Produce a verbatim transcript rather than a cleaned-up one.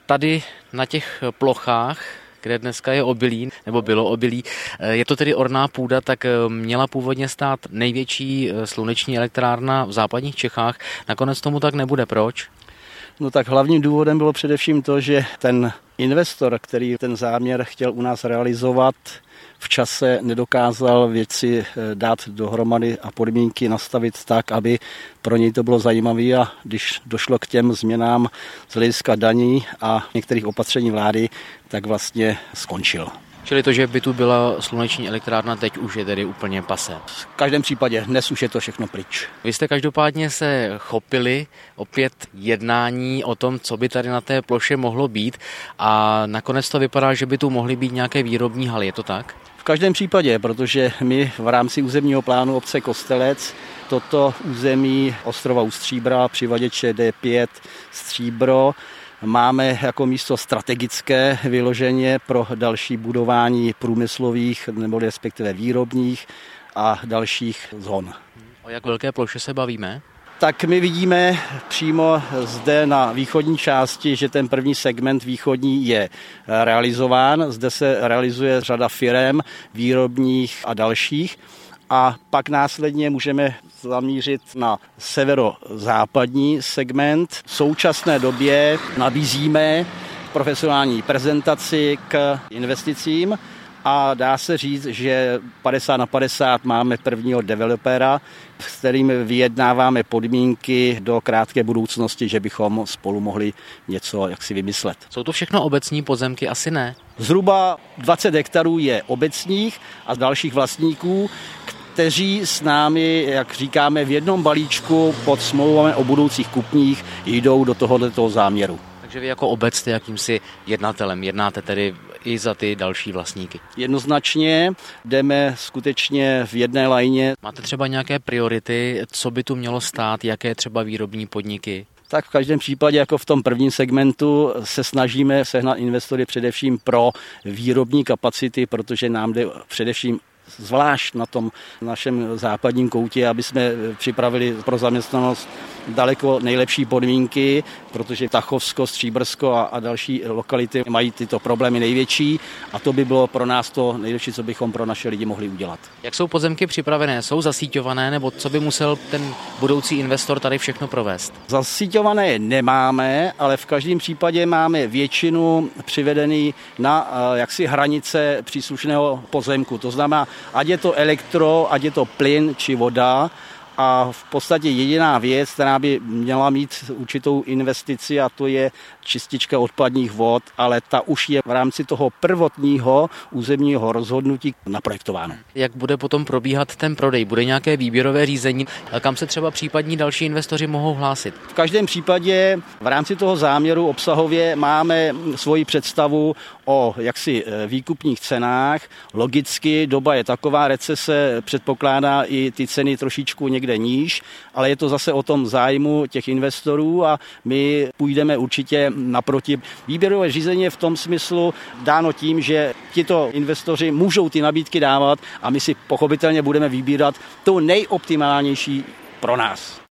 tady na těch plochách, kde dneska je obilí, nebo bylo obilí, je to tedy orná půda, tak měla původně stát největší sluneční elektrárna v západních Čechách. Nakonec tomu tak nebude. Proč? No tak hlavním důvodem bylo především to, že ten investor, který ten záměr chtěl u nás realizovat, v čase nedokázal věci dát dohromady a podmínky nastavit tak, aby pro něj to bylo zajímavé, a když došlo k těm změnám z hlediska daní a některých opatření vlády, tak vlastně skončil. Čili to, že by tu byla sluneční elektrárna, teď už je tedy úplně pasé. V každém případě dnes už je to všechno pryč. Vy jste každopádně se chopili opět jednání o tom, co by tady na té ploše mohlo být, a nakonec to vypadá, že by tu mohly být nějaké výrobní haly, je to tak? V každém případě, protože my v rámci územního plánu obce Kostelec toto území ostrova U Stříbra, přivaděče D pět Stříbro máme jako místo strategické vyloženě pro další budování průmyslových nebo respektive výrobních a dalších zón. O jak velké ploše se bavíme? Tak my vidíme přímo zde na východní části, že ten první segment východní je realizován. Zde se realizuje řada firem, výrobních a dalších. A pak následně můžeme zamířit na severozápadní segment. V současné době nabízíme profesionální prezentaci k investicím a dá se říct, že padesát na padesát máme prvního developera, s kterým vyjednáváme podmínky do krátké budoucnosti, že bychom spolu mohli něco jaksi vymyslet. Jsou to všechno obecní pozemky? Asi ne. Zhruba dvacet hektarů je obecních a dalších vlastníků, kteří s námi, jak říkáme, v jednom balíčku pod smlouvami o budoucích kupních jdou do tohoto záměru. Takže vy jako obec jste jakýmsi jednatelem, jednáte tedy i za ty další vlastníky. Jednoznačně jdeme skutečně v jedné lajně. Máte třeba nějaké priority, co by tu mělo stát, jaké třeba výrobní podniky? Tak v každém případě, jako v tom prvním segmentu, se snažíme sehnat investory především pro výrobní kapacity, protože nám jde především zvlášť na tom našem západním koutě, aby jsme připravili pro zaměstnanost daleko nejlepší podmínky, protože Tachovsko, Stříbrsko a, a další lokality mají tyto problémy největší, a to by bylo pro nás to nejlepší, co bychom pro naše lidi mohli udělat. Jak jsou pozemky připravené? Jsou zasíťované, nebo co by musel ten budoucí investor tady všechno provést? Zasíťované nemáme, ale v každém případě máme většinu přivedený na jaksi hranice příslušného pozemku. To znamená, ať je to elektro, ať je to plyn či voda, a v podstatě jediná věc, která by měla mít určitou investici, a to je čistička odpadních vod, ale ta už je v rámci toho prvotního územního rozhodnutí naprojektována. Jak bude potom probíhat ten prodej? Bude nějaké výběrové řízení? Kam se třeba případní další investoři mohou hlásit? V každém případě v rámci toho záměru obsahově máme svoji představu o jaksi výkupních cenách. Logicky doba je taková, recese předpokládá i ty ceny trošičku někde níž, ale je to zase o tom zájmu těch investorů a my půjdeme určitě naproti. Výběrové řízení je v tom smyslu dáno tím, že tito investoři můžou ty nabídky dávat a my si pochopitelně budeme vybírat to nejoptimálnější pro nás.